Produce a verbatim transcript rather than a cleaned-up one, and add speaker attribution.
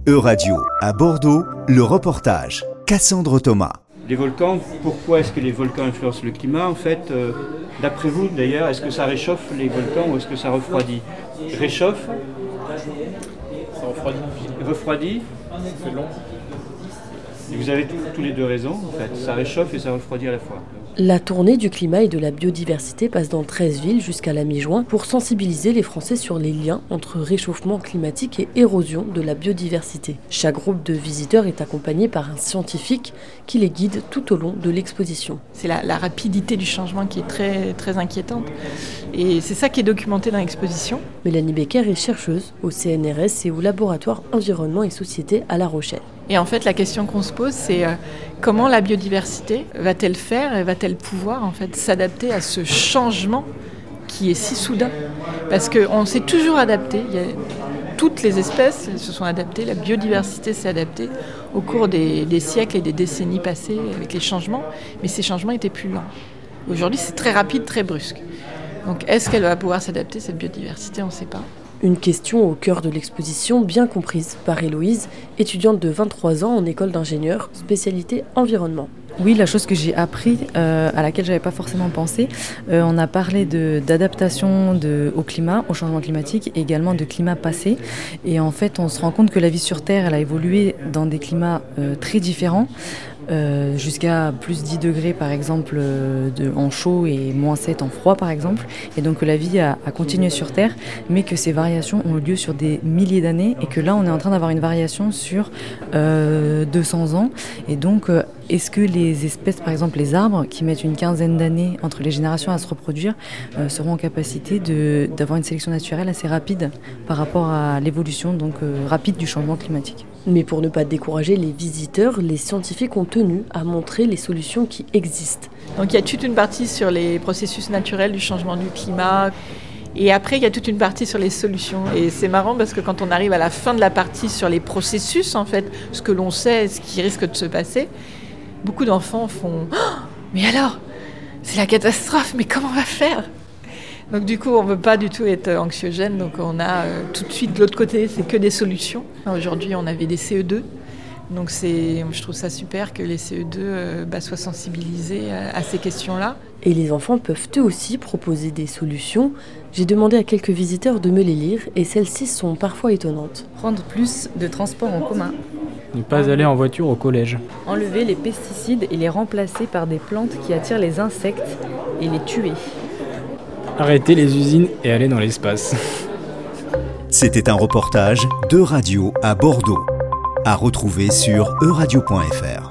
Speaker 1: E-Radio, à Bordeaux, le reportage. Cassandre Thomas.
Speaker 2: Les volcans, pourquoi est-ce que les volcans influencent le climat ? En fait, euh, d'après vous d'ailleurs, est-ce que ça réchauffe les volcans ou est-ce que ça refroidit ? Réchauffe ?
Speaker 3: Ça refroidit.
Speaker 2: Refroidit ?
Speaker 3: C'est long.
Speaker 2: Et vous avez tout, tous les deux raison, en fait. Ça réchauffe et ça refroidit à la fois.
Speaker 4: La tournée du climat et de la biodiversité passe dans treize villes jusqu'à la mi-juin pour sensibiliser les Français sur les liens entre réchauffement climatique et érosion de la biodiversité. Chaque groupe de visiteurs est accompagné par un scientifique qui les guide tout au long de l'exposition.
Speaker 5: C'est la, la rapidité du changement qui est très, très inquiétante. Et c'est ça qui est documenté dans l'exposition.
Speaker 4: Mélanie Becker est chercheuse au C N R S et au laboratoire Environnement et Société à La Rochelle.
Speaker 5: Et en fait, la question qu'on se pose, c'est euh, comment la biodiversité va-t-elle faire et va-t-elle pouvoir en fait s'adapter à ce changement qui est si soudain ? Parce qu'on s'est toujours adapté. Il y a, toutes les espèces se sont adaptées, la biodiversité s'est adaptée au cours des, des siècles et des décennies passées avec les changements, mais ces changements étaient plus lents. Aujourd'hui, c'est très rapide, très brusque. Donc, est-ce qu'elle va pouvoir s'adapter, cette biodiversité ? On ne sait pas.
Speaker 4: Une question au cœur de l'exposition, bien comprise par Héloïse, étudiante de vingt-trois ans en école d'ingénieur, spécialité environnement.
Speaker 6: Oui, la chose que j'ai appris, euh, à laquelle je n'avais pas forcément pensé, euh, on a parlé de, d'adaptation de, au climat, au changement climatique, et également de climat passé. Et en fait, on se rend compte que la vie sur Terre, elle a évolué dans des climats euh, très différents, euh, jusqu'à plus dix degrés par exemple euh, de, en chaud et moins sept en froid par exemple. Et donc que la vie a, a continué sur Terre, mais que ces variations ont eu lieu sur des milliers d'années, et que là, on est en train d'avoir une variation sur euh, deux cents ans. Et donc, euh, est-ce que les espèces, par exemple les arbres, qui mettent une quinzaine d'années entre les générations à se reproduire, euh, seront en capacité de, d'avoir une sélection naturelle assez rapide par rapport à l'évolution donc, euh, rapide du changement climatique ?
Speaker 4: Mais pour ne pas décourager les visiteurs, les scientifiques ont tenu à montrer les solutions qui existent.
Speaker 5: Donc il y a toute une partie sur les processus naturels du changement du climat. Et après, il y a toute une partie sur les solutions. Et c'est marrant parce que quand on arrive à la fin de la partie sur les processus, en fait, ce que l'on sait, ce qui risque de se passer, beaucoup d'enfants font oh, « Mais alors, c'est la catastrophe, mais comment on va faire ?» Donc du coup, on ne veut pas du tout être anxiogène. Donc on a euh, tout de suite de l'autre côté, c'est que des solutions. Aujourd'hui, on avait des C E deux. Donc c'est, je trouve ça super que les C E deux euh, bah, soient sensibilisés à, à ces questions-là.
Speaker 4: Et les enfants peuvent eux aussi proposer des solutions. J'ai demandé à quelques visiteurs de me les lire et celles-ci sont parfois étonnantes.
Speaker 6: Prendre plus de transports en commun.
Speaker 3: Ne pas aller en voiture au collège.
Speaker 6: Enlever les pesticides et les remplacer par des plantes qui attirent les insectes et les tuer.
Speaker 3: Arrêter les usines et aller dans l'espace.
Speaker 1: C'était un reportage d'E-Radio à Bordeaux. À retrouver sur e radio point f r.